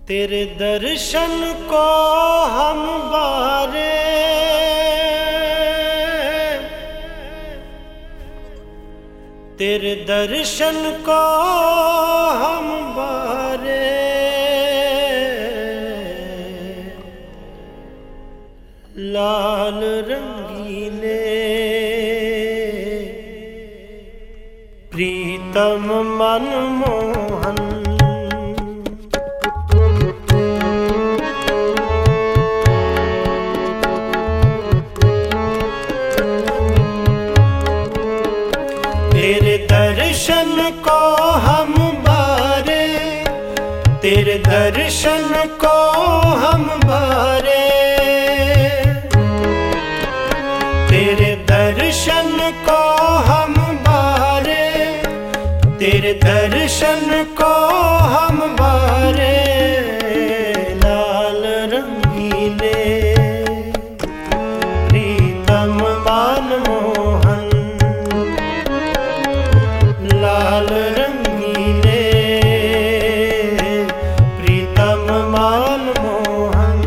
तेरे दर्शन को हम बारे, तेरे दर्शन को हम बारे, लाल रंगीले प्रीतम मनमोहन। तेरे दर्शन को हम बारे, तेरे दर्शन को हम बारे, तेरे दर्शन को हम बारे, तेरे दर्शन को हम बारे, लाल रंगीले प्रीतम मनमोहन, लाल रंगीले प्रीतम मनमोहन।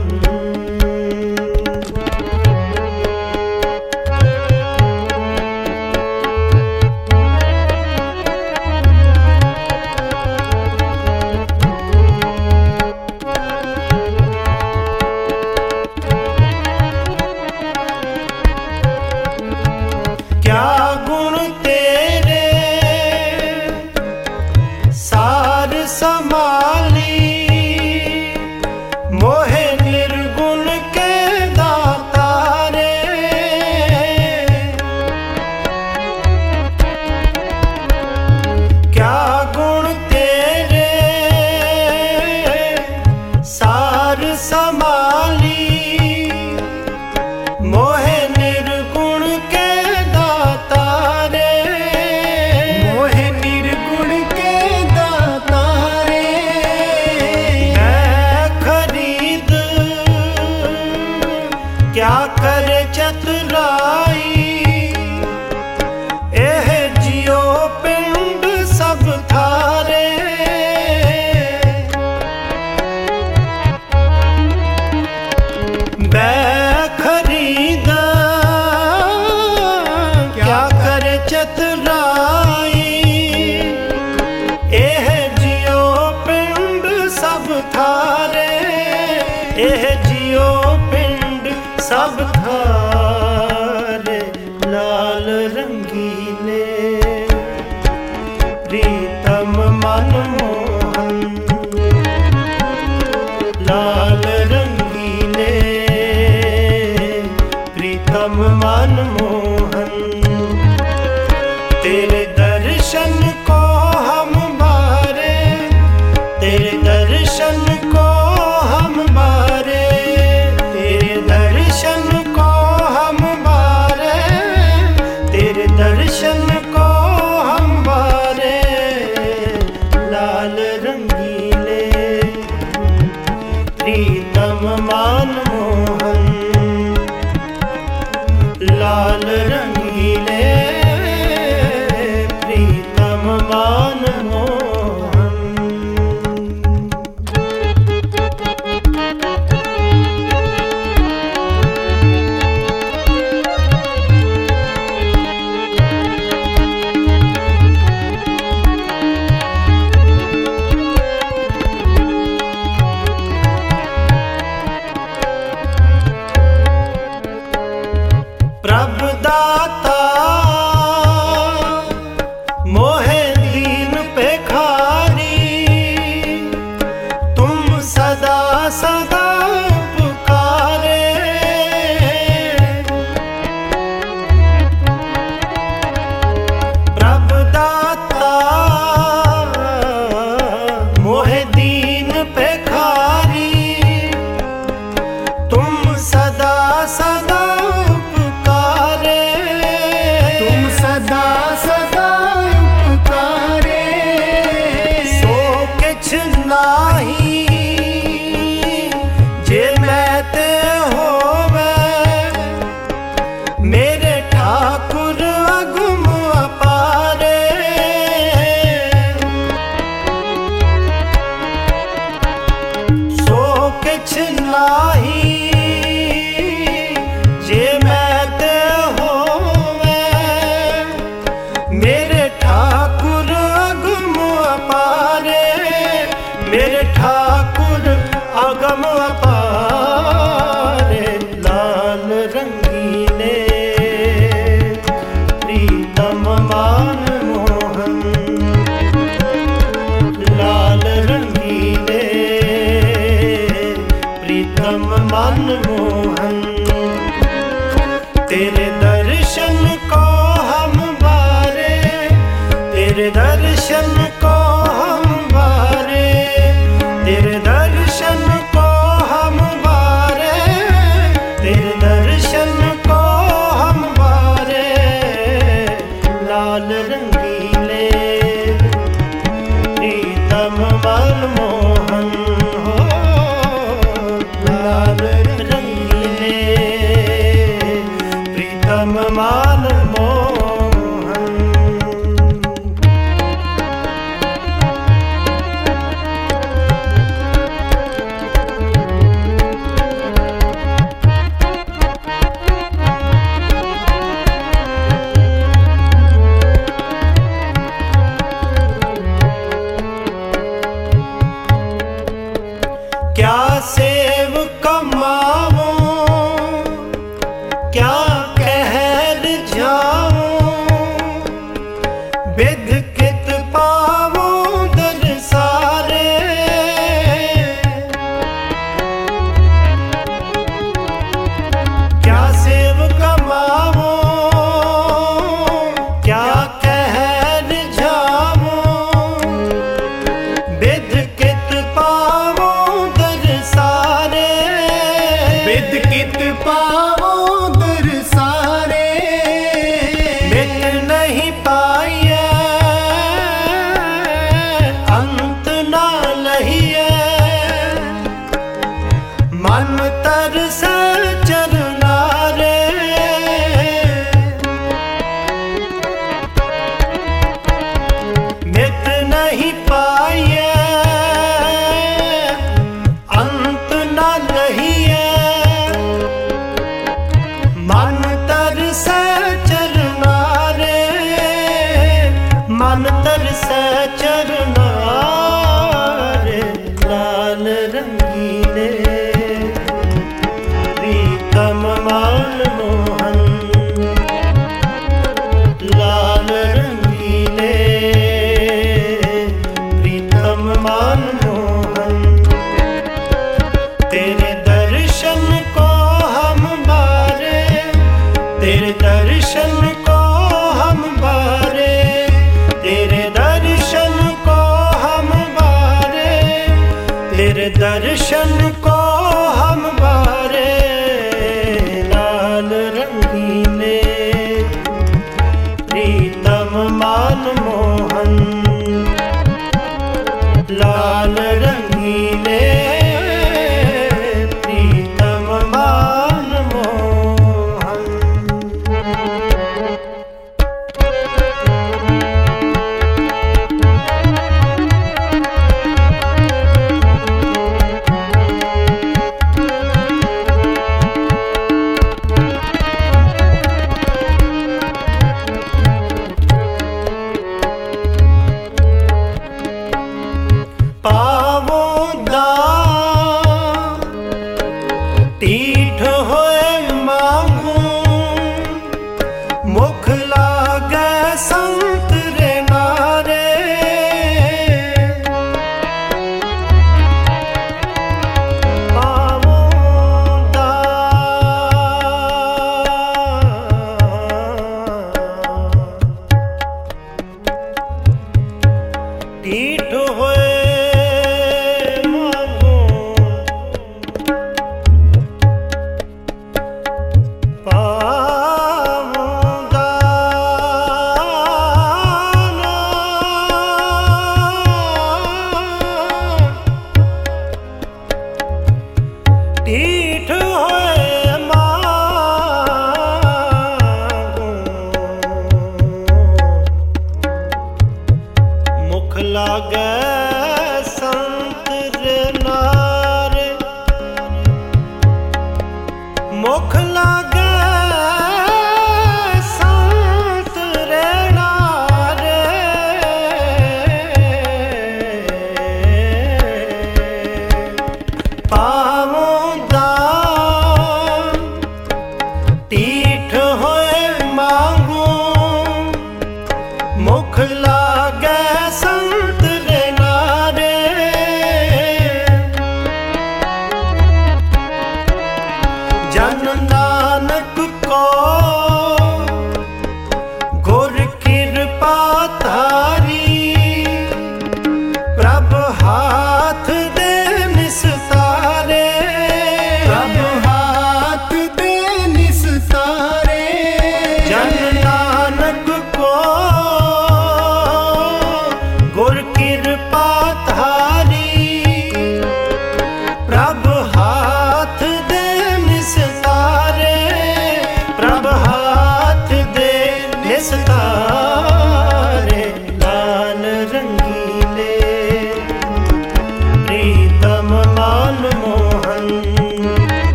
क्या गुण तेरे सार समाली, मोहे निर्गुण के दाता रे। क्या गुण तेरे सार समाली, मोहे निर्गुण के दाता रे, मोहे निर्गुण के दाता रे। मैं खरीद क्या करे चतुराई, एह जियो पिंड सब थारे। क्या करे चतुराई, एह जियो पिंड सब थारे, एह जियो पिंड सब थारे, लाल रंगीले प्रीतम मनमोहन, लाल रंगीले प्रीतम मनमोहन। तेरे दर्शन को हम बारे, तेरे दर्शन को हम बारे, तेरे दर्शन किछ नाही जे मैं ते होवे। मेरे ठाकुर अगम अपारे, मेरे ठाकुर अगम अपारे। लाल रंगीले प्रीतम मान मोहन, लाल रंगीले प्रीतम मान मोहन। तेरे दर्शन को हम बारे, तेरे दर्शन को हम बारे, तेरे दर्शन को हम बारे, तेरे दर्शन को हम बारे। लाल रंगीले प्रीतम मान मोहन हो, लाल रंगीले प्रीतम मान मोहन। क्या सेव कमावो, क्या कहर जाओ, बिध कित पावो दरसारे। क्या सेव कमावो, क्या कहर जाओ, बिध कित पावो दरसारे। बिद कित पावो दरसारे। मिट नहीं पाइए अंत ना लहिए, मन तरस चरनारे। मिट नहीं पाइए अंत ना लहिए, मन तरस चरनारे, मन तरस चरनारे। लाल रंगीले प्रीतम मान मोहन, लाल रंगीले प्रीतम मान मोहन। तेरे दर्शन को हम बारे, तेरे दर्शन को हम बारे, तेरे दर्शन को हम बारे, तेरे दर्शन को हम बारे। लाल रंगीले प्रीतम मान मोहन, लाल रंगीले प्रीतम मान मोहन।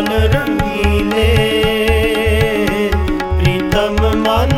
लाल रंगीले प्रीतम मन